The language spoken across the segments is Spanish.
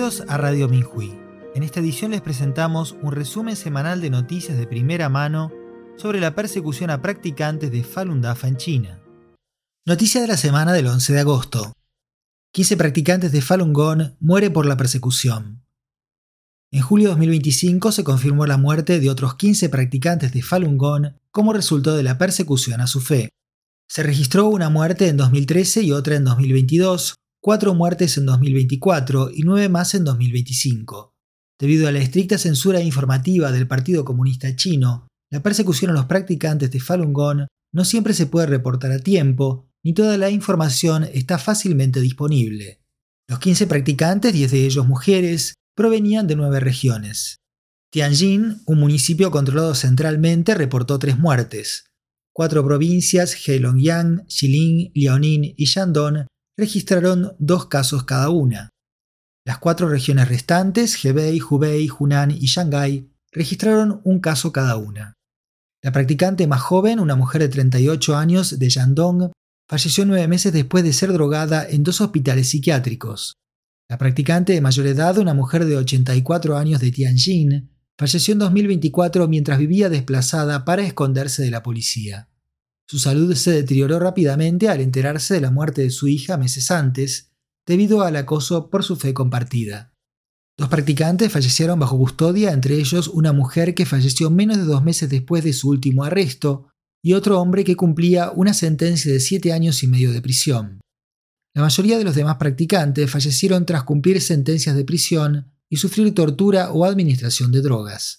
Bienvenidos a Radio Minhui. En esta edición les presentamos un resumen semanal de noticias de primera mano sobre la persecución a practicantes de Falun Dafa en China. Noticia de la semana del 11 de agosto. 15 practicantes de Falun Gong mueren por la persecución. En julio de 2025 se confirmó la muerte de otros 15 practicantes de Falun Gong como resultado de la persecución a su fe. Se registró una muerte en 2013 y otra en 2022, 4 muertes en 2024 y 9 más en 2025. Debido a la estricta censura informativa del Partido Comunista Chino, la persecución a los practicantes de Falun Gong no siempre se puede reportar a tiempo, ni toda la información está fácilmente disponible. Los 15 practicantes, 10 de ellos mujeres, provenían de 9 regiones. Tianjin, un municipio controlado centralmente, reportó 3 muertes. 4 provincias, Heilongjiang, Jilin, Liaoning y Shandong, registraron 2 casos cada una. Las 4 regiones restantes, Hebei, Hubei, Hunan y Shanghái, registraron 1 caso cada una. La practicante más joven, una mujer de 38 años de Shandong, falleció 9 meses después de ser drogada en 2 hospitales psiquiátricos. La practicante de mayor edad, una mujer de 84 años de Tianjin, falleció en 2024 mientras vivía desplazada para esconderse de la policía. Su salud se deterioró rápidamente al enterarse de la muerte de su hija meses antes, debido al acoso por su fe compartida. 2 practicantes fallecieron bajo custodia, entre ellos una mujer que falleció menos de 2 meses después de su último arresto, y otro hombre que cumplía una sentencia de 7 años y medio de prisión. La mayoría de los demás practicantes fallecieron tras cumplir sentencias de prisión y sufrir tortura o administración de drogas.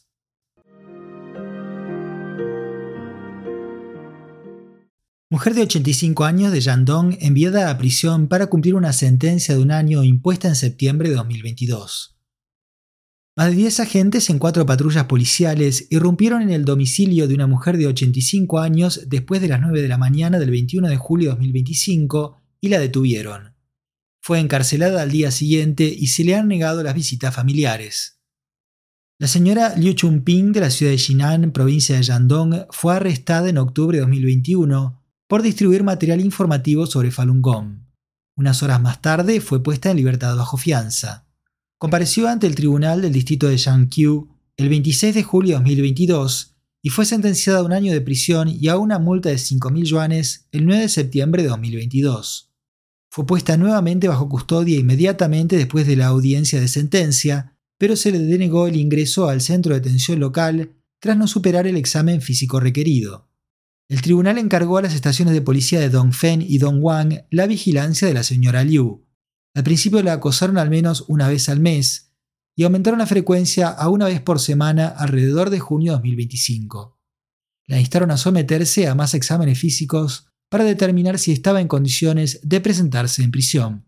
Mujer de 85 años de Shandong enviada a prisión para cumplir una sentencia de 1 año impuesta en septiembre de 2022. Más de 10 agentes en 4 patrullas policiales irrumpieron en el domicilio de una mujer de 85 años después de las 9 de la mañana del 21 de julio de 2025 y la detuvieron. Fue encarcelada al día siguiente y se le han negado las visitas familiares. La señora Liu Chunping de la ciudad de Jinan, provincia de Shandong, fue arrestada en octubre de 2021 por distribuir material informativo sobre Falun Gong. Unas horas más tarde fue puesta en libertad bajo fianza. Compareció ante el tribunal del distrito de Shangqiu el 26 de julio de 2022 y fue sentenciada a 1 año de prisión y a una multa de 5.000 yuanes el 9 de septiembre de 2022. Fue puesta nuevamente bajo custodia inmediatamente después de la audiencia de sentencia, pero se le denegó el ingreso al centro de detención local tras no superar el examen físico requerido. El tribunal encargó a las estaciones de policía de Dongfeng y Dongguan la vigilancia de la señora Liu. Al principio la acosaron al menos 1 vez al mes y aumentaron la frecuencia a 1 vez por semana alrededor de junio de 2025. La instaron a someterse a más exámenes físicos para determinar si estaba en condiciones de presentarse en prisión.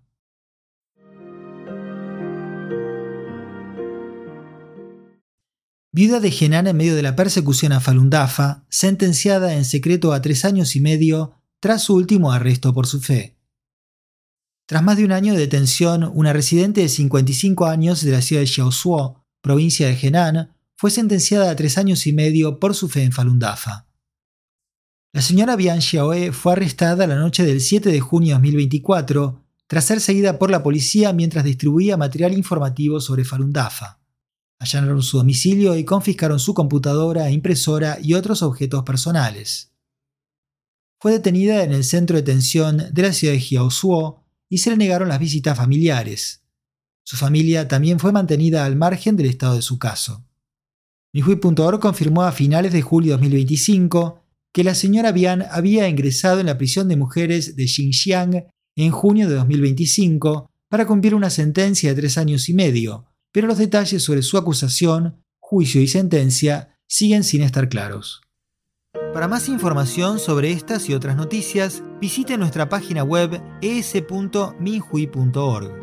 Viuda de Henan en medio de la persecución a Falun Dafa, sentenciada en secreto a 3 años y medio tras su último arresto por su fe. Tras más de 1 año de detención, una residente de 55 años de la ciudad de Xiaoshuo, provincia de Henan, fue sentenciada a 3 años y medio por su fe en Falun Dafa. La señora Bian Xiaoe fue arrestada la noche del 7 de junio de 2024 tras ser seguida por la policía mientras distribuía material informativo sobre Falun Dafa. Allanaron su domicilio y confiscaron su computadora, impresora y otros objetos personales. Fue detenida en el centro de detención de la ciudad de Jiaoshuo y se le negaron las visitas familiares. Su familia también fue mantenida al margen del estado de su caso. Minhui.org confirmó a finales de julio de 2025 que la señora Bian había ingresado en la prisión de mujeres de Xinjiang en junio de 2025 para cumplir una sentencia de 3 años y medio, pero los detalles sobre su acusación, juicio y sentencia siguen sin estar claros. Para más información sobre estas y otras noticias, visite nuestra página web es.minhui.org.